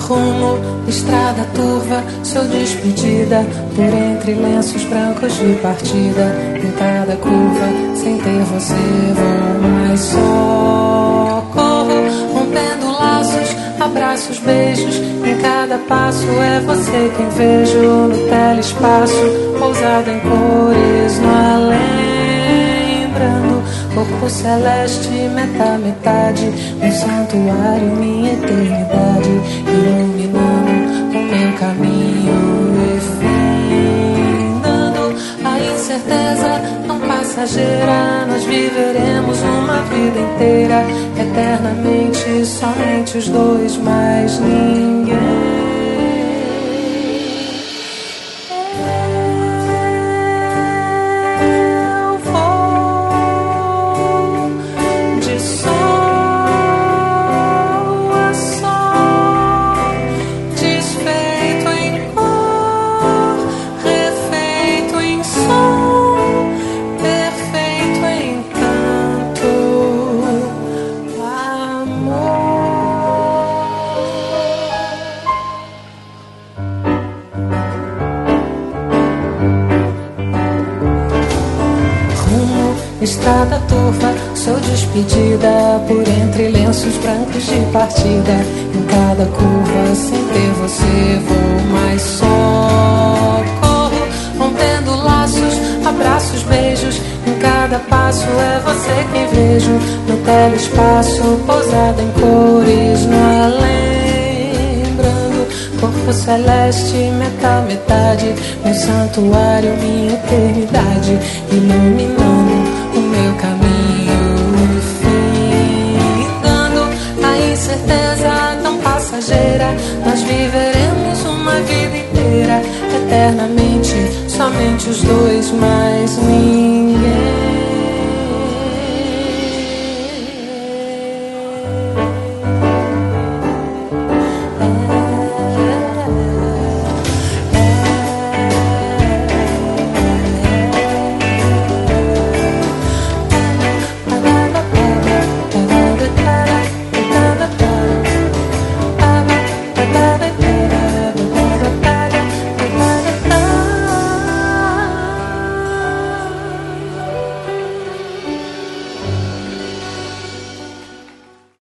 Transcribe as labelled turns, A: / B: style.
A: Rumo, estrada turva, sou despedida por entre lenços brancos de partida. Em cada curva, sem ter você vou mais só. Corro, rompendo laços, abraços, beijos. Em cada passo é você quem vejo no telespaço, pousado em cores no além, brando, corpo celeste, metade, um santuário, minha eternidade, iluminando o meu caminho e findando a incerteza tão passageira. Nós viveremos uma vida inteira, eternamente, somente os dois, mais ninguém. Estrada turva, sou despedida por entre lenços brancos de partida. Em cada curva, sem ter você vou mais só. Corro, rompendo laços, abraços, beijos. Em cada passo é você quem vejo no telespaço, pousada em cores no além, brando, corpo celeste, metade, meu santuário, minha eternidade, iluminando o meu caminho, findando a incerteza tão passageira. Nós viveremos uma vida inteira, eternamente, somente os dois, mais ninguém.